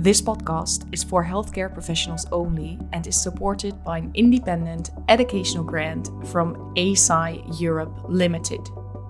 This podcast is for healthcare professionals only and is supported by an independent educational grant from ASI Europe Limited.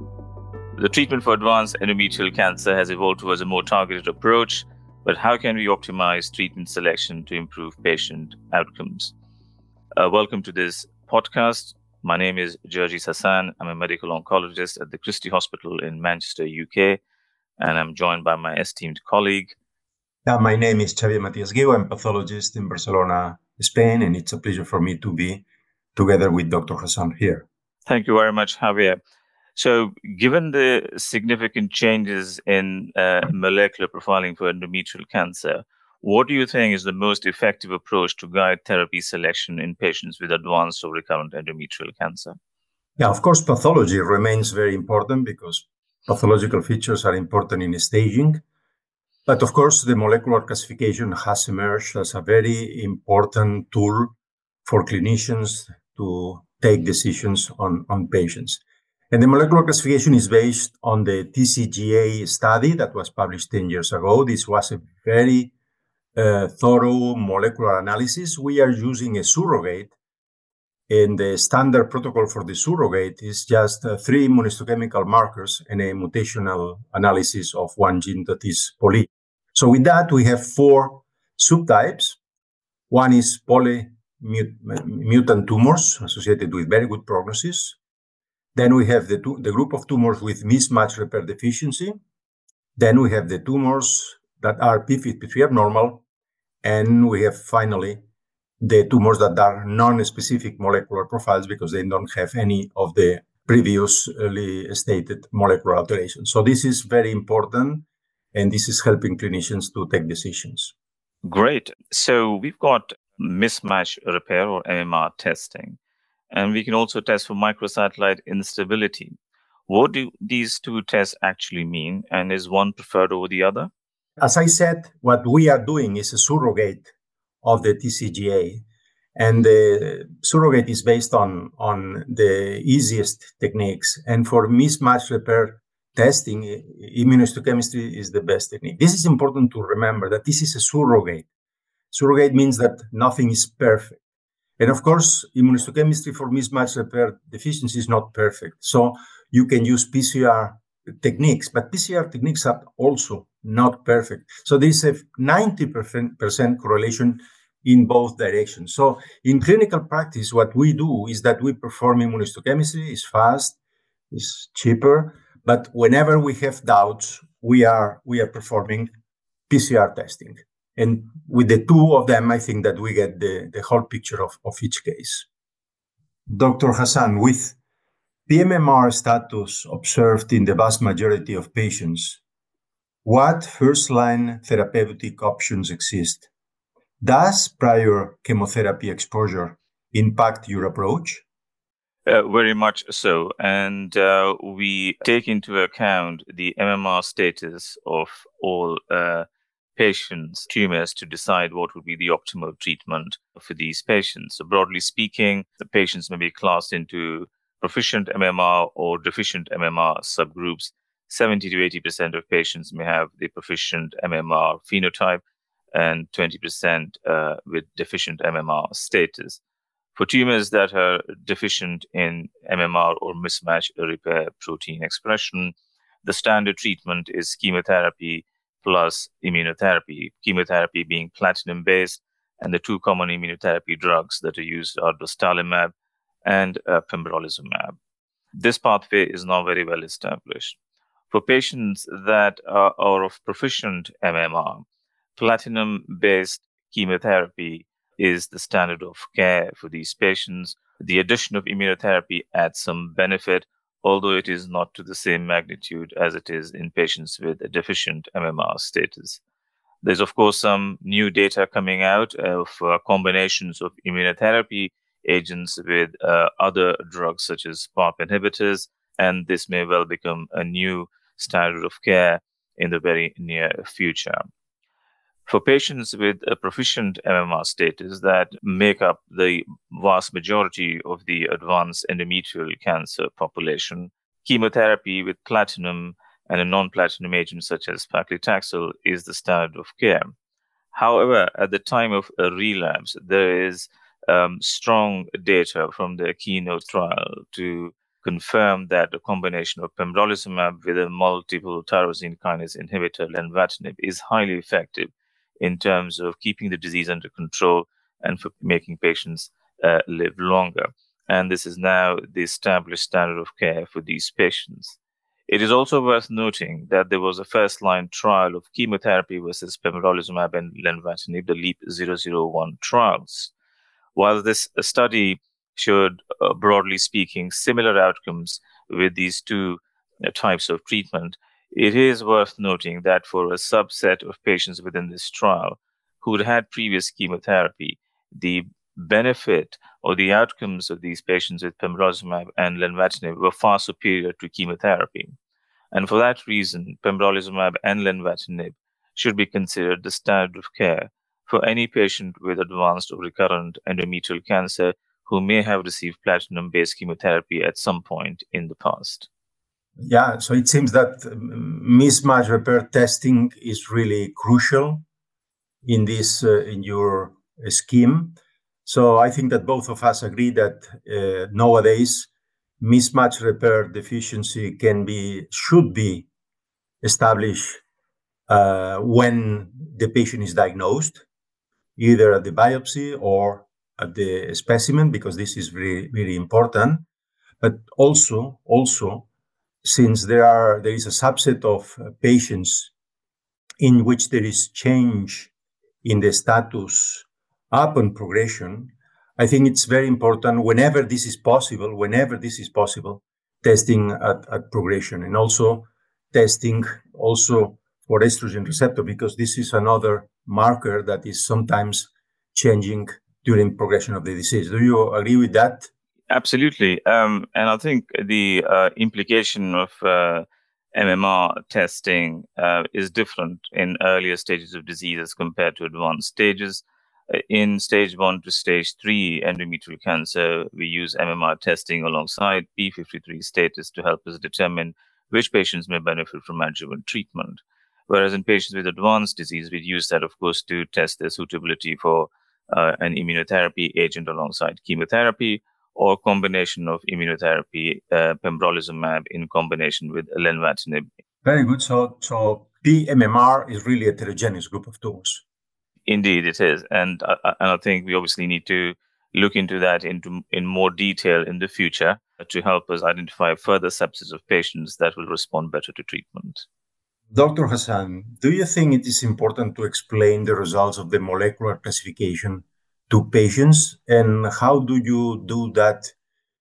The treatment for advanced endometrial cancer has evolved towards a more targeted approach, but how can we optimize treatment selection to improve patient outcomes? Welcome to this podcast. My name is Jerjis Hassan. I'm a medical oncologist at the Christie Hospital in Manchester, UK, and I'm joined by my esteemed colleague. My name is Xavier Matias Guiu. I'm a pathologist in Barcelona, Spain, and it's a pleasure for me to be together with Dr. Hassan here. Thank you very much, Javier. So, given the significant changes in molecular profiling for endometrial cancer, what do you think is the most effective approach to guide therapy selection in patients with advanced or recurrent endometrial cancer? Yeah, of course, pathology remains very important because pathological features are important in staging. But of course, the molecular classification has emerged as a very important tool for clinicians to take decisions on patients. And the molecular classification is based on the TCGA study that was published 10 years ago. This was a very thorough molecular analysis. We are using a surrogate, and the standard protocol for the surrogate is just 3 immunohistochemical markers and a mutational analysis of one gene that is poly. So with that, we have 4 subtypes. One is polymutant tumors associated with very good prognosis. Then we have the group of tumors with mismatch repair deficiency. Then we have the tumors that are p53 abnormal. And we have finally the tumors that are non-specific molecular profiles because they don't have any of the previously stated molecular alterations. So this is very important. And this is helping clinicians to take decisions. Great. So we've got mismatch repair or MMR testing, and we can also test for microsatellite instability. What do these 2 tests actually mean, and is one preferred over the other? As I said, what we are doing is a surrogate of the TCGA, and the surrogate is based on the easiest techniques. And for mismatch repair testing, immunohistochemistry is the best technique. This is important to remember that this is a surrogate. Surrogate means that nothing is perfect. And of course, immunohistochemistry for mismatch repair deficiency is not perfect. So you can use PCR techniques, but PCR techniques are also not perfect. So there's a 90% correlation in both directions. So in clinical practice, what we do is that we perform immunohistochemistry. It's fast, it's cheaper. But whenever we have doubts, we are performing PCR testing. And with the 2 of them, I think that we get the whole picture of each case. Dr. Hassan, with pMMR status observed in the vast majority of patients, what first-line therapeutic options exist? Does prior chemotherapy exposure impact your approach? Very much so. And we take into account the MMR status of all patients' tumors to decide what would be the optimal treatment for these patients. So broadly speaking, the patients may be classed into proficient MMR or deficient MMR subgroups. 70 to 80% of patients may have the proficient MMR phenotype and 20% with deficient MMR status. For tumors that are deficient in MMR or mismatch repair protein expression, the standard treatment is chemotherapy plus immunotherapy, chemotherapy being platinum-based, and the 2 common immunotherapy drugs that are used are dostarlimab and pembrolizumab. This pathway is now very well established. For patients that are of proficient MMR, platinum-based chemotherapy is the standard of care for these patients. The addition of immunotherapy adds some benefit, although it is not to the same magnitude as it is in patients with a deficient MMR status. There's, of course, some new data coming out of combinations of immunotherapy agents with other drugs such as PARP inhibitors, and this may well become a new standard of care in the very near future. For patients with a proficient MMR status that make up the vast majority of the advanced endometrial cancer population, chemotherapy with platinum and a non-platinum agent such as paclitaxel is the standard of care. However, at the time of a relapse, there is strong data from the Keynote trial to confirm that a combination of pembrolizumab with a multiple tyrosine kinase inhibitor, lenvatinib, is highly effective in terms of keeping the disease under control and for making patients live longer. And this is now the established standard of care for these patients. It is also worth noting that there was a first-line trial of chemotherapy versus pembrolizumab and lenvatinib, the LEAP-001 trials. While this study showed, broadly speaking, similar outcomes with these two types of treatment, it is worth noting that for a subset of patients within this trial who had previous chemotherapy, the benefit or the outcomes of these patients with pembrolizumab and lenvatinib were far superior to chemotherapy. And for that reason, pembrolizumab and lenvatinib should be considered the standard of care for any patient with advanced or recurrent endometrial cancer who may have received platinum-based chemotherapy at some point in the past. Yeah, so it seems that mismatch repair testing is really crucial in this in your scheme. So I think that both of us agree that nowadays mismatch repair deficiency should be established when the patient is diagnosed, either at the biopsy or at the specimen, because this is very, very important. But also, since there is a subset of patients in which there is change in the status upon progression, I think it's very important whenever this is possible, testing at progression, and also testing also for estrogen receptor, because this is another marker that is sometimes changing during progression of the disease. Do you agree with that? Absolutely. And I think the implication of MMR testing is different in earlier stages of disease as compared to advanced stages. In stage 1 to stage 3 endometrial cancer, we use MMR testing alongside p53 status to help us determine which patients may benefit from adjuvant treatment. Whereas in patients with advanced disease, we use that, of course, to test their suitability for an immunotherapy agent alongside chemotherapy, or combination of immunotherapy, pembrolizumab in combination with lenvatinib. Very good. So pMMR is really a heterogeneous group of tumors. Indeed, it is. And I think we obviously need to look into that in more detail in the future to help us identify further subsets of patients that will respond better to treatment. Dr. Hassan, do you think it is important to explain the results of the molecular classification to patients, and how do you do that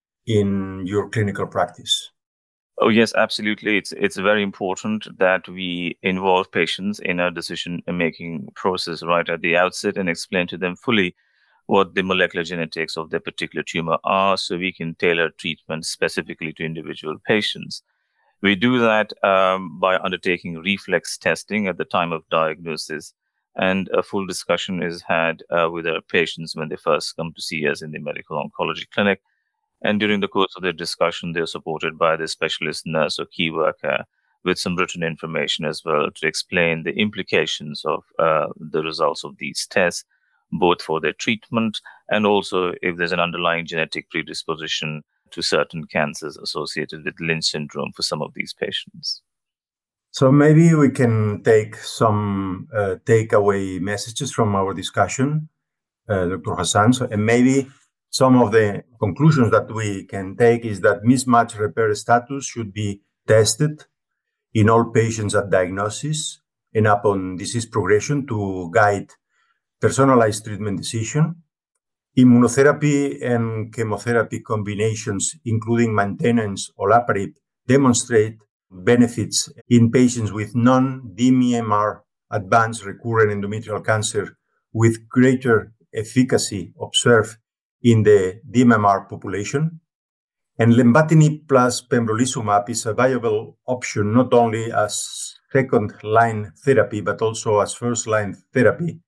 in your clinical practice? Oh, yes, absolutely. It's very important that we involve patients in our decision-making process right at the outset and explain to them fully what the molecular genetics of their particular tumor are, so we can tailor treatment specifically to individual patients. We do that by undertaking reflex testing at the time of diagnosis, and a full discussion is had with our patients when they first come to see us in the medical oncology clinic. And during the course of their discussion, they're supported by the specialist nurse or key worker with some written information as well to explain the implications of the results of these tests, both for their treatment and also if there's an underlying genetic predisposition to certain cancers associated with Lynch syndrome for some of these patients. So maybe we can take some takeaway messages from our discussion, Dr. Hassan. And maybe some of the conclusions that we can take is that mismatch repair status should be tested in all patients at diagnosis and upon disease progression to guide personalized treatment decision. Immunotherapy and chemotherapy combinations, including maintenance olaparib, demonstrate benefits in patients with non-dMMR advanced recurrent endometrial cancer with greater efficacy observed in the dMMR population. And lenvatinib plus pembrolizumab is a viable option not only as second-line therapy, but also as first-line therapy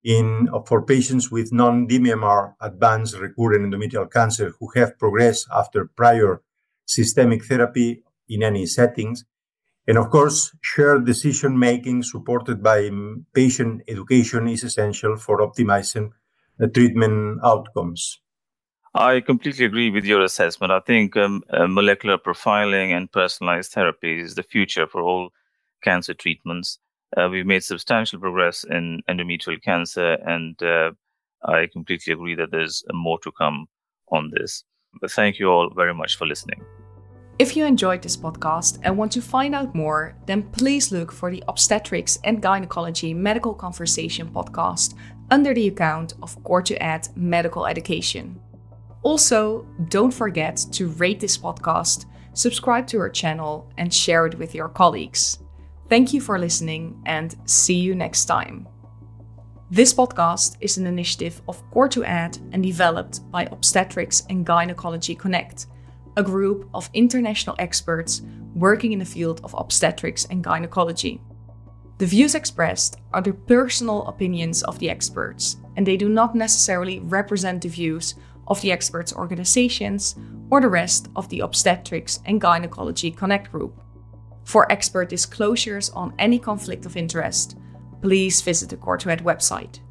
for patients with non-dMMR advanced recurrent endometrial cancer who have progressed after prior systemic therapy in any settings. And of course, shared decision-making supported by patient education is essential for optimizing treatment outcomes. I completely agree with your assessment. I think molecular profiling and personalized therapy is the future for all cancer treatments. We've made substantial progress in endometrial cancer, and I completely agree that there's more to come on this. But thank you all very much for listening. If you enjoyed this podcast and want to find out more, then please look for the Obstetrics and Gynecology Medical Conversation podcast under the account of Core2Ed Medical Education. Also, don't forget to rate this podcast, subscribe to our channel, and share it with your colleagues. Thank you for listening, and see you next time. This podcast is an initiative of Core2Ed and developed by Obstetrics and Gynecology Connect, a group of international experts working in the field of obstetrics and gynecology. The views expressed are the personal opinions of the experts, and they do not necessarily represent the views of the experts' organizations or the rest of the Obstetrics and Gynecology Connect group. For expert disclosures on any conflict of interest, please visit the Core2Ed website.